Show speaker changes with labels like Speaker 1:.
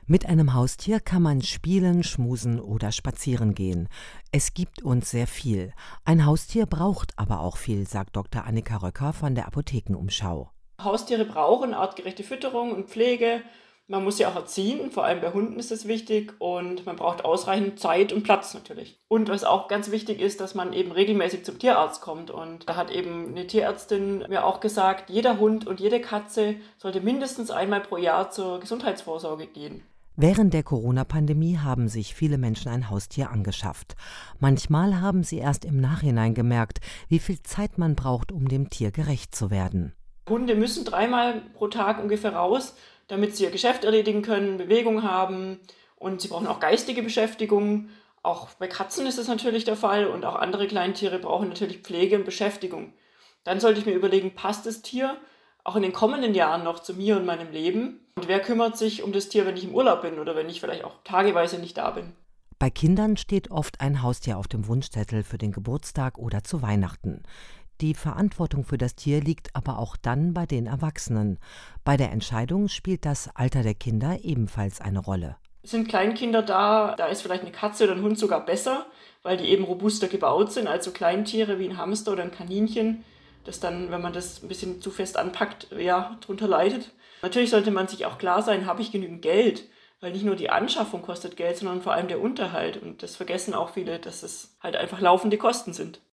Speaker 1: Mit einem Haustier kann man spielen, schmusen oder spazieren gehen. Es gibt uns sehr viel. Ein Haustier braucht aber auch viel, sagt Dr. Annika Röcker von der Apothekenumschau.
Speaker 2: Haustiere brauchen artgerechte Fütterung und Pflege. Man muss sie auch erziehen, vor allem bei Hunden ist es wichtig und man braucht ausreichend Zeit und Platz natürlich. Und was auch ganz wichtig ist, dass man eben regelmäßig zum Tierarzt kommt. Und da hat eben eine Tierärztin mir auch gesagt, jeder Hund und jede Katze sollte mindestens einmal pro Jahr zur Gesundheitsvorsorge gehen.
Speaker 1: Während der Corona-Pandemie haben sich viele Menschen ein Haustier angeschafft. Manchmal haben sie erst im Nachhinein gemerkt, wie viel Zeit man braucht, um dem Tier gerecht zu werden.
Speaker 2: Hunde müssen 3-mal pro Tag ungefähr raus, damit sie ihr Geschäft erledigen können, Bewegung haben und sie brauchen auch geistige Beschäftigung. Auch bei Katzen ist das natürlich der Fall und auch andere Kleintiere brauchen natürlich Pflege und Beschäftigung. Dann sollte ich mir überlegen, passt das Tier auch in den kommenden Jahren noch zu mir und meinem Leben? Und wer kümmert sich um das Tier, wenn ich im Urlaub bin oder wenn ich vielleicht auch tageweise nicht da bin?
Speaker 1: Bei Kindern steht oft ein Haustier auf dem Wunschzettel für den Geburtstag oder zu Weihnachten. Die Verantwortung für das Tier liegt aber auch dann bei den Erwachsenen. Bei der Entscheidung spielt das Alter der Kinder ebenfalls eine Rolle.
Speaker 2: Sind Kleinkinder da ist vielleicht eine Katze oder ein Hund sogar besser, weil die eben robuster gebaut sind als so Kleintiere wie ein Hamster oder ein Kaninchen, das dann, wenn man das ein bisschen zu fest anpackt, ja, drunter leidet. Natürlich sollte man sich auch klar sein, habe ich genügend Geld? Weil nicht nur die Anschaffung kostet Geld, sondern vor allem der Unterhalt. Und das vergessen auch viele, dass es halt einfach laufende Kosten sind.